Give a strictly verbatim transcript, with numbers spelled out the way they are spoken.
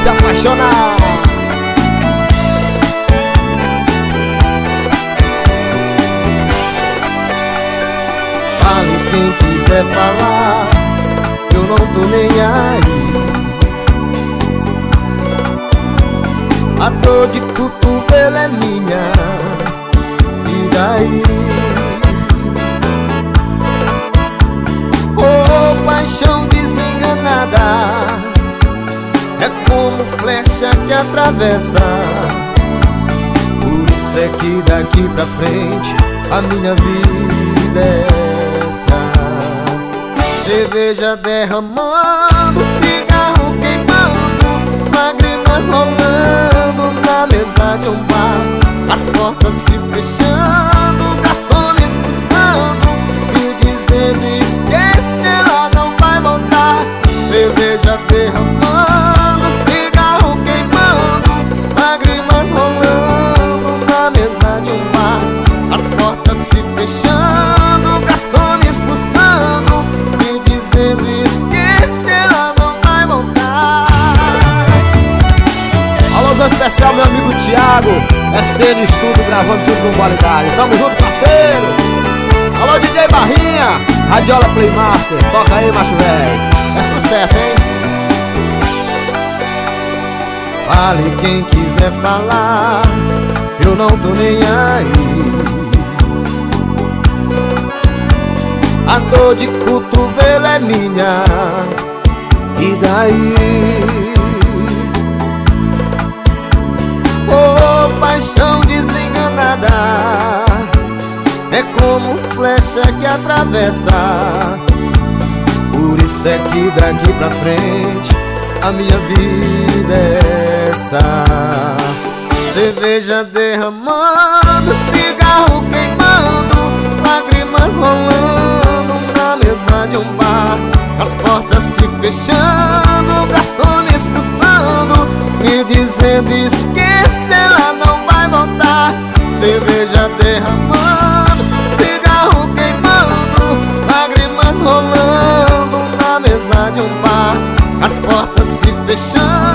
se apaixonar. Fale quem quiser falar, eu não tô nem aí. A dor de cotovelo é minha, e daí? Oh, paixão desenganada, é como flecha que atravessa. Por isso é que daqui pra frente a minha vida é essa. Cerveja derramando, cigarro queimando, lágrimas rolando na mesa de um bar, as portas se fechando, garçom me expulsando, me dizendo esquece, ela não vai voltar. Cerveja derramando, cigarro queimando, lágrimas rolando na mesa de um bar, as portas se fechando, garçom me expulsando, me dizendo esquece, ela não vai voltar. Alôzão especial, meu amigo Thiago, S T no estúdio, gravando tudo no Qualidade. Tamo junto, parceiro. Alô, D J Barrinha, Radiola Playmaster, toca aí, macho velho. É sucesso, hein? Fale quem quiser falar, eu não tô nem aí. A dor de cotovelo é minha, e daí? Oh, paixão desenganada, é como flecha que atravessa. Por isso é que daqui pra frente a minha vida é essa. Cerveja derramando, cigarro queimando, lágrimas rolando na mesa de um bar, as portas se fechando, garçom me expulsando, me dizendo esquece, ela não vai voltar. Cerveja derramando, cigarro queimando, lágrimas rolando na mesa de um bar, as portas se fechando,